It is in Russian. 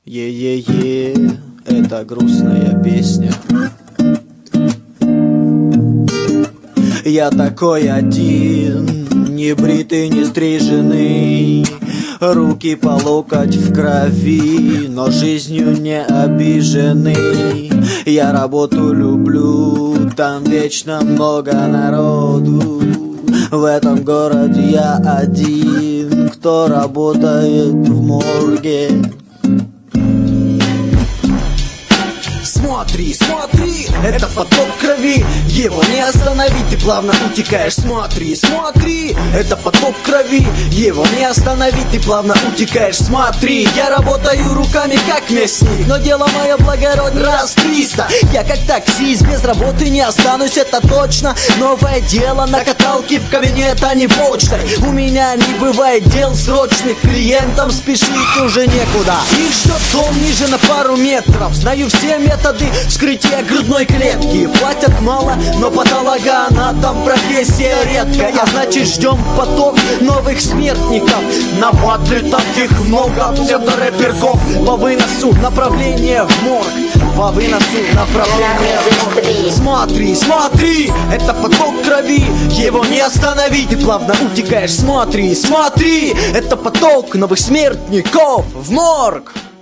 Е-е-е, это грустная песня. Я такой один, не бритый, не стриженный, руки по локоть в крови, но жизнью не обиженный. Я работу люблю, там вечно много народу. В этом городе я один, кто работает в морге. Смотри, смотри, это поток крови, его не остановить, ты плавно утекаешь. Смотри, смотри, это поток крови, его не остановить, ты плавно утекаешь. Смотри, я работаю руками как мясник, но дело мое благороднее раз 300. Я как таксист, без работы не останусь, это точно. Новое дело на каталке в кабинет, а не почтой. У меня не бывает дел срочных, клиентам спешить уже некуда. Их ждет дом ниже на пару метров, знаю все методы вскрытия грудной клетки. Платят мало, но патологоанатом профессия редкая. Значит, ждем поток новых смертников. На батле таких много псевдорэперков. По выносу направление в морг, по выносу направление в морг. Смотри, смотри, это поток крови, его не остановить, ты плавно утекаешь. Смотри, смотри, это поток новых смертников в морг.